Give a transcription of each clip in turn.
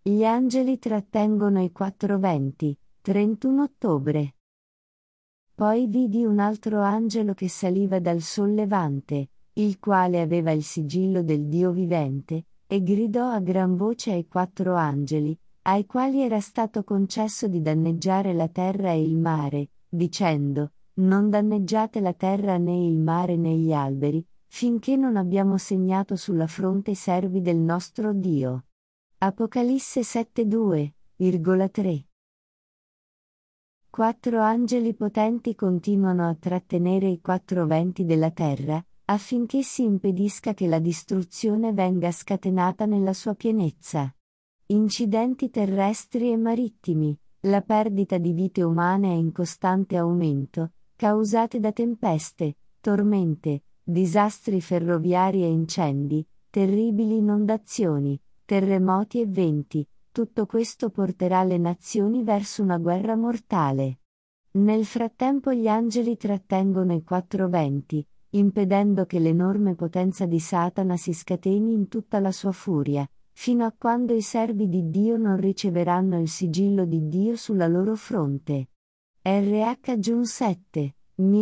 Gli angeli trattengono i quattro venti, 31 ottobre. Poi vidi un altro angelo che saliva dal sollevante, il quale aveva il sigillo del Dio vivente, e gridò a gran voce ai quattro angeli, ai quali era stato concesso di danneggiare la terra e il mare, dicendo: Non danneggiate la terra né il mare né gli alberi, finché non abbiamo segnato sulla fronte i servi del nostro Dio. Apocalisse 7:2,3. Quattro angeli potenti continuano a trattenere i quattro venti della terra, affinché si impedisca che la distruzione venga scatenata nella sua pienezza. Incidenti terrestri e marittimi, la perdita di vite umane è in costante aumento, causate da tempeste, tormente, disastri ferroviari e incendi, terribili inondazioni, terremoti e venti. Tutto questo porterà le nazioni verso una guerra mortale. Nel frattempo gli angeli trattengono i quattro venti, impedendo che l'enorme potenza di Satana si scateni in tutta la sua furia, fino a quando i servi di Dio non riceveranno il sigillo di Dio sulla loro fronte. R.H. Jun 7,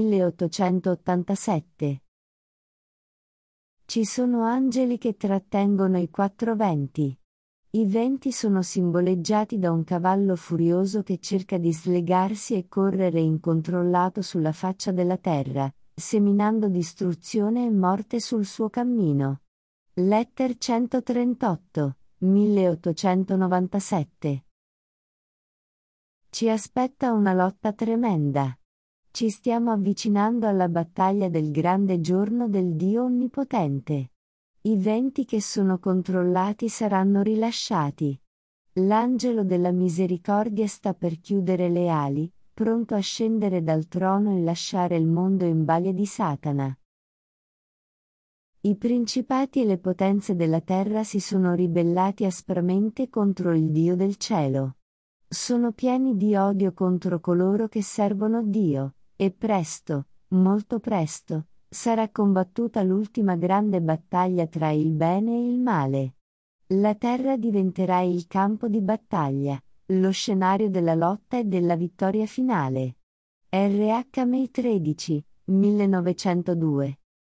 1887. Ci sono angeli che trattengono i quattro venti. I venti sono simboleggiati da un cavallo furioso che cerca di slegarsi e correre incontrollato sulla faccia della terra, seminando distruzione e morte sul suo cammino. Letter 138, 1897. Ci aspetta una lotta tremenda. Ci stiamo avvicinando alla battaglia del grande giorno del Dio Onnipotente. I venti che sono controllati saranno rilasciati. L'angelo della misericordia sta per chiudere le ali, pronto a scendere dal trono e lasciare il mondo in balia di Satana. I principati e le potenze della terra si sono ribellati aspramente contro il Dio del cielo. Sono pieni di odio contro coloro che servono Dio, e presto, molto presto, sarà combattuta l'ultima grande battaglia tra il bene e il male. La terra diventerà il campo di battaglia, lo scenario della lotta e della vittoria finale. R.H. May 13, 1902.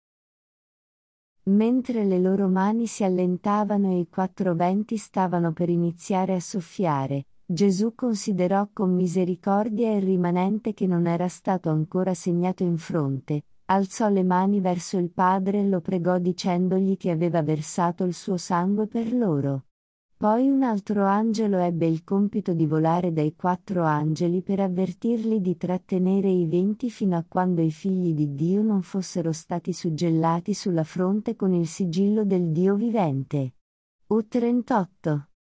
Mentre le loro mani si allentavano e i quattro venti stavano per iniziare a soffiare, Gesù considerò con misericordia il rimanente che non era stato ancora segnato in fronte, alzò le mani verso il Padre e lo pregò dicendogli che aveva versato il suo sangue per loro. Poi un altro angelo ebbe il compito di volare dai quattro angeli per avvertirli di trattenere i venti fino a quando i figli di Dio non fossero stati suggellati sulla fronte con il sigillo del Dio vivente. U38